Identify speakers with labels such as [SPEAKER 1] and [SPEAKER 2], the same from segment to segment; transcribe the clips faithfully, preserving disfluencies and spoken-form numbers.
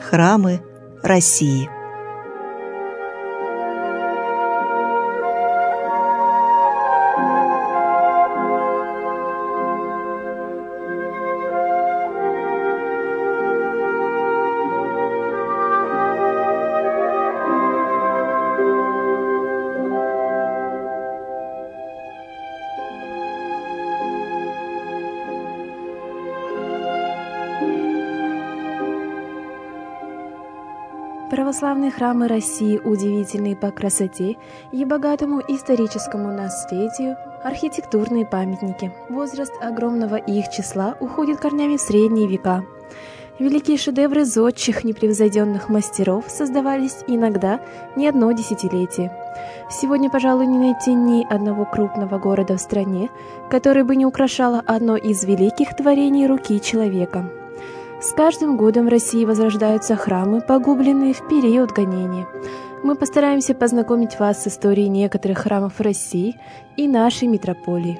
[SPEAKER 1] Храмы России.
[SPEAKER 2] Православные храмы России удивительны по красоте и богатому историческому наследию, архитектурные памятники. Возраст огромного их числа уходит корнями в средние века. Великие шедевры зодчих непревзойденных мастеров создавались иногда не одно десятилетие. Сегодня, пожалуй, не найти ни одного крупного города в стране, который бы не украшало одно из великих творений руки человека. С каждым годом в России возрождаются храмы, погубленные в период гонения. Мы постараемся познакомить вас с историей некоторых храмов России и нашей митрополии.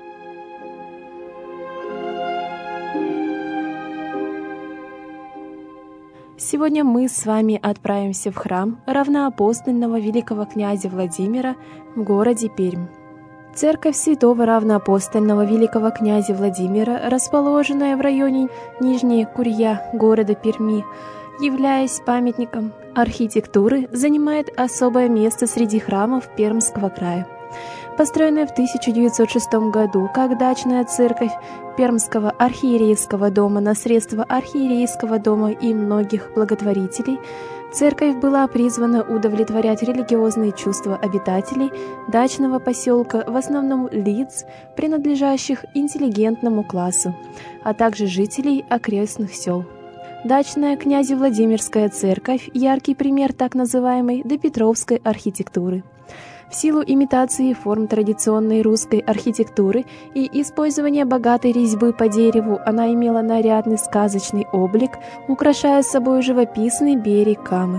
[SPEAKER 2] Сегодня мы с вами отправимся в храм равноапостольного великого князя Владимира в городе Пермь. Церковь святого равноапостольного великого князя Владимира, расположенная в районе Нижняя Курья города Перми, являясь памятником архитектуры, занимает особое место среди храмов Пермского края. Построенная в тысяча девятьсот шестом году как дачная церковь Пермского архиерейского дома на средства архиерейского дома и многих благотворителей, церковь была призвана удовлетворять религиозные чувства обитателей дачного поселка, в основном лиц, принадлежащих интеллигентному классу, а также жителей окрестных сел. Дачная князевладимирская церковь – яркий пример так называемой допетровской архитектуры. В силу имитации форм традиционной русской архитектуры и использования богатой резьбы по дереву, она имела нарядный сказочный облик, украшая собой живописный берег Камы.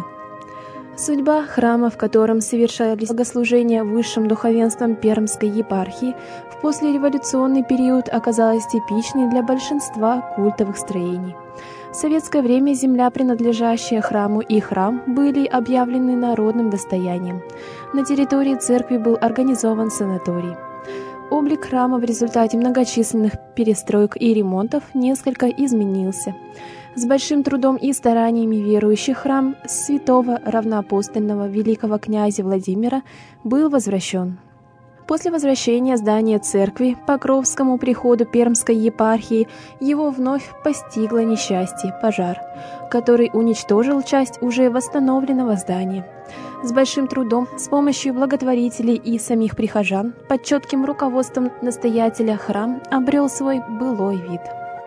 [SPEAKER 2] Судьба храма, в котором совершались богослужения высшим духовенством Пермской епархии, в послереволюционный период оказалась типичной для большинства культовых строений. В советское время земля, принадлежащая храму, и храм были объявлены народным достоянием. На территории церкви был организован санаторий. Облик храма в результате многочисленных перестроек и ремонтов несколько изменился. С большим трудом и стараниями верующих храм святого равноапостольного великого князя Владимира был возвращен. После возвращения здания церкви Покровскому приходу Пермской епархии его вновь постигло несчастье – пожар, который уничтожил часть уже восстановленного здания. С большим трудом, с помощью благотворителей и самих прихожан, под четким руководством настоятеля храм обрел свой былой вид.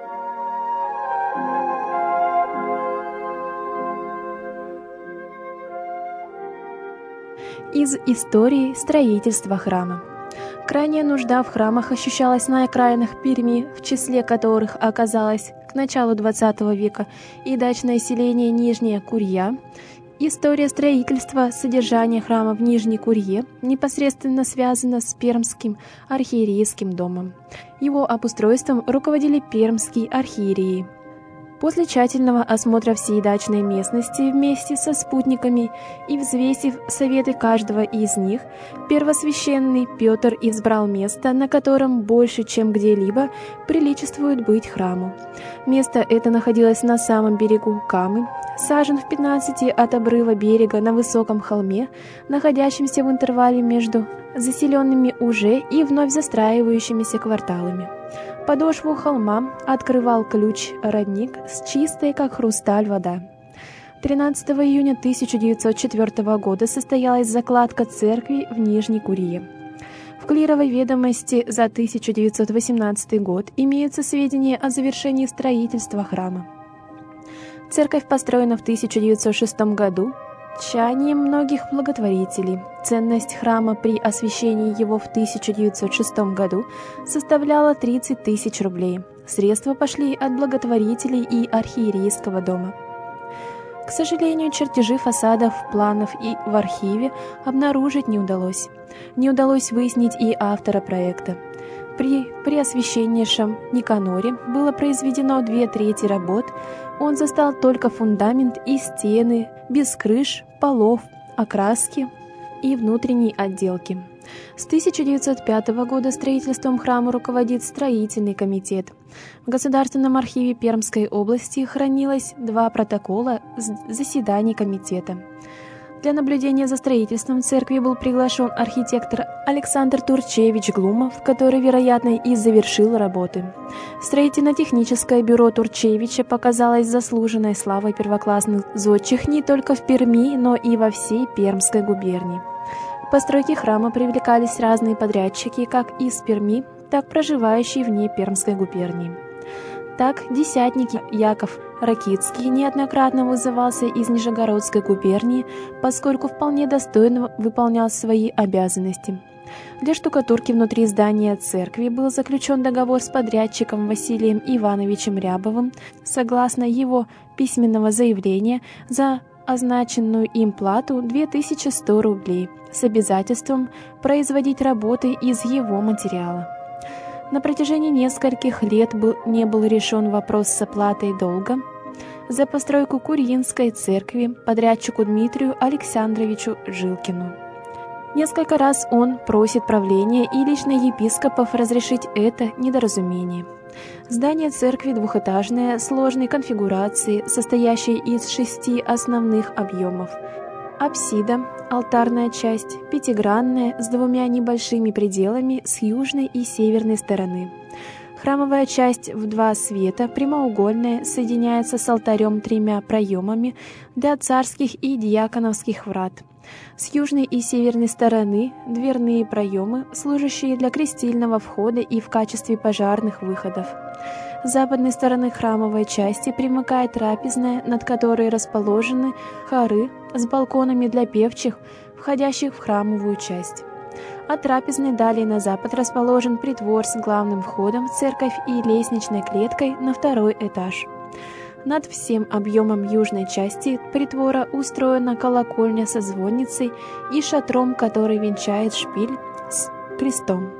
[SPEAKER 2] Из истории строительства храма. Крайняя нужда в храмах ощущалась на окраинах Перми, в числе которых оказалось к началу двадцатого века и дачное селение Нижняя Курья. История строительства, содержания храма в Нижней Курье непосредственно связана с Пермским архиерейским домом. Его обустройством руководили пермские архиереи. После тщательного осмотра всей дачной местности вместе со спутниками и взвесив советы каждого из них, первосвященный Петр избрал место, на котором больше, чем где-либо, приличествует быть храму. Место это находилось на самом берегу Камы, сажен в пятнадцати от обрыва берега на высоком холме, находящемся в интервале между заселенными уже и вновь застраивающимися кварталами. Подошву холма открывал ключ-родник с чистой, как хрусталь, вода. тринадцатого июня тысяча девятьсот четвёртого года состоялась закладка церкви в Нижней Курье. В клировой ведомости за тысяча девятьсот восемнадцатый год имеются сведения о завершении строительства храма. Церковь построена в тысяча девятьсот шестом году тщанием многих благотворителей. Ценность храма при освящении его в тысяча девятьсот шестом году составляла тридцать тысяч рублей. Средства пошли от благотворителей и архиерейского дома. К сожалению, чертежи фасадов, планов и в архиве обнаружить не удалось. Не удалось выяснить и автора проекта. при Преосвященнейшем Никаноре было произведено две трети работ, он застал только фундамент и стены, без крыш, полов, окраски и внутренней отделки. С тысяча девятьсот пятого года строительством храма руководит строительный комитет. В Государственном архиве Пермской области хранилось два протокола заседаний комитета. Для наблюдения за строительством церкви был приглашен архитектор Александр Турчевич Глумов, который, вероятно, и завершил работы. Строительно-техническое бюро Турчевича показалось заслуженной славой первоклассных зодчих не только в Перми, но и во всей Пермской губернии. К постройке храма привлекались разные подрядчики, как из Перми, так проживающие вне Пермской губернии. Так, десятник Яков Ракитский неоднократно вызывался из Нижегородской губернии, поскольку вполне достойно выполнял свои обязанности. Для штукатурки внутри здания церкви был заключен договор с подрядчиком Василием Ивановичем Рябовым, согласно его письменного заявления, за означенную им плату две тысячи сто рублей, с обязательством производить работы из его материала. На протяжении нескольких лет был, не был решен вопрос с оплатой долга за постройку Курьинской церкви подрядчику Дмитрию Александровичу Жилкину. Несколько раз он просит правления и лично епископов разрешить это недоразумение. Здание церкви двухэтажное, сложной конфигурации, состоящей из шести основных объемов. Апсида, алтарная часть, пятигранная, с двумя небольшими пределами с южной и северной стороны. Храмовая часть в два света, прямоугольная, соединяется с алтарем тремя проемами для царских и диаконовских врат. С южной и северной стороны дверные проемы, служащие для крестильного входа и в качестве пожарных выходов. С западной стороны храмовой части примыкает трапезная, над которой расположены хоры с балконами для певчих, входящих в храмовую часть. От трапезной далее на запад расположен притвор с главным входом в церковь и лестничной клеткой на второй этаж. Над всем объемом южной части притвора устроена колокольня со звонницей и шатром, который венчает шпиль с крестом.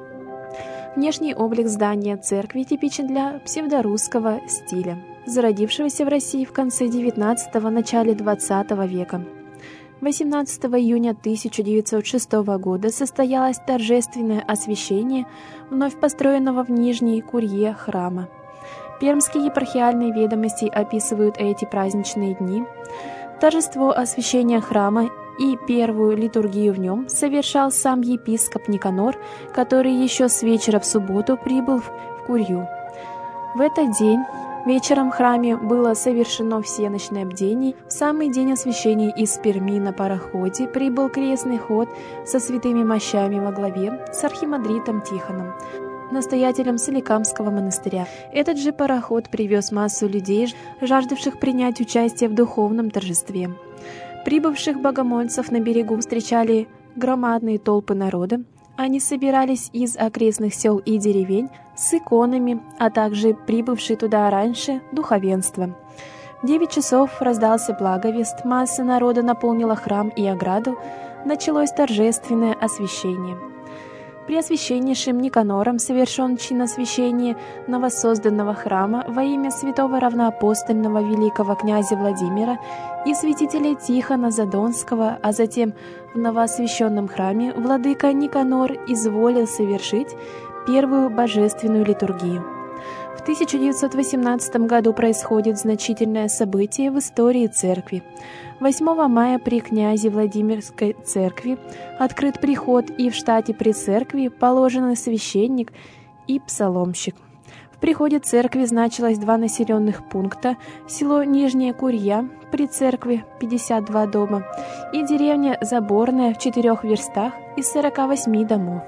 [SPEAKER 2] Внешний облик здания церкви типичен для псевдорусского стиля, зародившегося в России в конце девятнадцатого – начале двадцатого века. восемнадцатого июня тысяча девятьсот шестого года состоялось торжественное освящение вновь построенного в Нижней Курье храма. Пермские епархиальные ведомости описывают эти праздничные дни. Торжество освящения храма и первую литургию в нем совершал сам епископ Никанор, который еще с вечера в субботу прибыл в Курью. В этот день вечером в храме было совершено всеночное бдение. В самый день освящения из Перми на пароходе прибыл крестный ход со святыми мощами во главе с архимандритом Тихоном, настоятелем Соликамского монастыря. Этот же пароход привез массу людей, жаждавших принять участие в духовном торжестве. Прибывших богомольцев на берегу встречали громадные толпы народа. Они собирались из окрестных сел и деревень с иконами, а также прибывшие туда раньше духовенство. В девять часов раздался благовест, масса народа наполнила храм и ограду, началось торжественное освящение. Преосвященнейшим Никанором совершен чин освящения новосозданного храма во имя святого равноапостольного великого князя Владимира и святителя Тихона Задонского, а затем в новоосвященном храме владыка Никанор изволил совершить первую божественную литургию. В тысяча девятьсот восемнадцатом году происходит значительное событие в истории церкви. восьмого мая при князе Владимирской церкви открыт приход, и в штате при церкви положены священник и псаломщик. В приходе церкви значилось два населенных пункта: село Нижняя Курья, при церкви пятьдесят два дома, и деревня Заборная в четырех верстах из сорока восьми домов.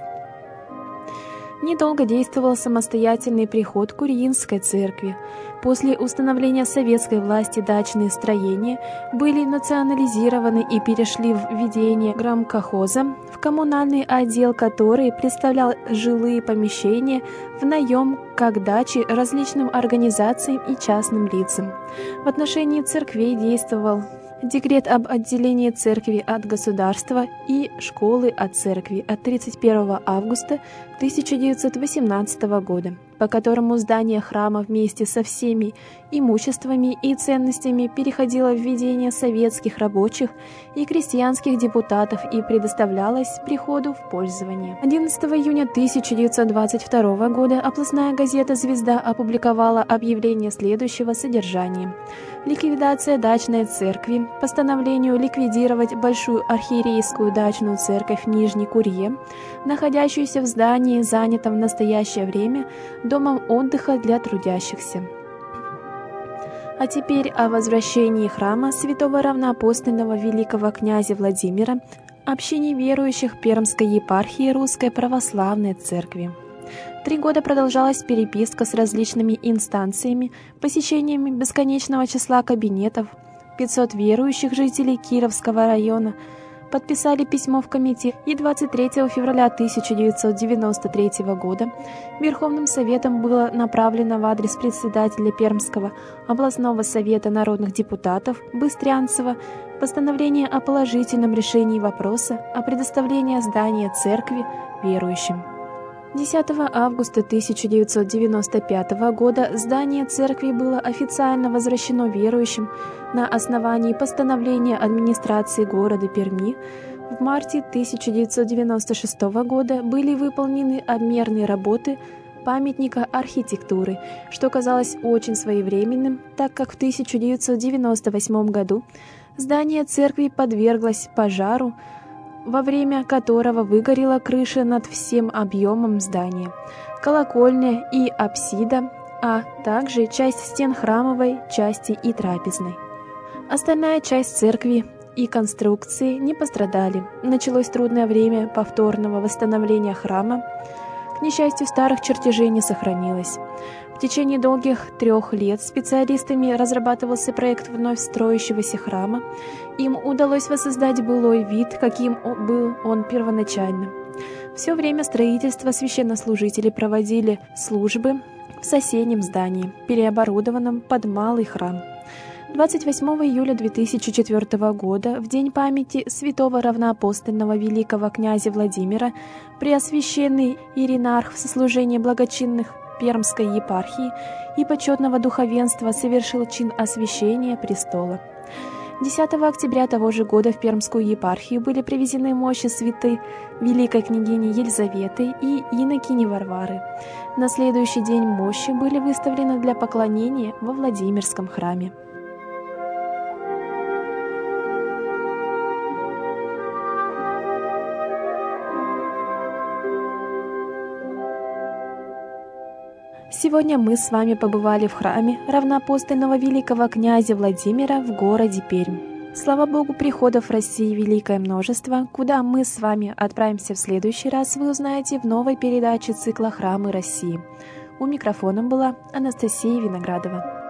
[SPEAKER 2] Недолго действовал самостоятельный приход Курьинской церкви. После установления советской власти дачные строения были национализированы и перешли в ведение грамкохоза, в коммунальный отдел, который представлял жилые помещения в наем как дачи различным организациям и частным лицам. В отношении церквей действовал Декрет об отделении церкви от государства и школы от церкви от тридцать первого августа тысяча девятьсот восемнадцатого года, по которому здание храма вместе со всеми имуществами и ценностями переходило в ведение советских рабочих и крестьянских депутатов и предоставлялось приходу в пользование. одиннадцатого июня тысяча девятьсот двадцать второго года областная газета «Звезда» опубликовала объявление следующего содержания: ликвидация дачной церкви, постановлению ликвидировать Большую архиерейскую дачную церковь в Нижней Курье, находящуюся в здании, занятом в настоящее время домом отдыха для трудящихся. А теперь о возвращении храма святого равноапостольного великого князя Владимира общине верующих Пермской епархии Русской Православной Церкви. Три года продолжалась переписка с различными инстанциями, посещениями бесконечного числа кабинетов. пятьсот верующих жителей Кировского района подписали письмо в комитет, и двадцать третьего февраля тысяча девятьсот девяносто третьего года Верховным Советом было направлено в адрес председателя Пермского областного совета народных депутатов Быстрянцева постановление о положительном решении вопроса о предоставлении здания церкви верующим. десятого августа тысяча девятьсот девяносто пятого года здание церкви было официально возвращено верующим на основании постановления администрации города Перми. В марте тысяча девятьсот девяносто шестого года были выполнены обмерные работы памятника архитектуры, что казалось очень своевременным, так как в тысяча девятьсот девяносто восьмом году здание церкви подверглось пожару, во время которого выгорела крыша над всем объемом здания, колокольня и апсида, а также часть стен храмовой части и трапезной. Остальная часть церкви и конструкции не пострадали. Началось трудное время повторного восстановления храма. К несчастью, старых чертежей не сохранилось. В течение долгих трех лет специалистами разрабатывался проект вновь строящегося храма. Им удалось воссоздать былой вид, каким был он первоначально. Все время строительства священнослужители проводили службы в соседнем здании, переоборудованном под малый храм. двадцать восьмого июля две тысячи четвёртого года, в день памяти святого равноапостольного великого князя Владимира, преосвященный иеринарх в сослужении благочинных Пермской епархии и почетного духовенства совершил чин освящения престола. десятого октября того же года в Пермскую епархию были привезены мощи святой великой княгини Елизаветы и инокини Варвары. На следующий день мощи были выставлены для поклонения во Владимирском храме. Сегодня мы с вами побывали в храме равноапостольного великого князя Владимира в городе Пермь. Слава Богу, приходов в России великое множество. Куда мы с вами отправимся в следующий раз, вы узнаете в новой передаче цикла «Храмы России». У микрофона была Анастасия Виноградова.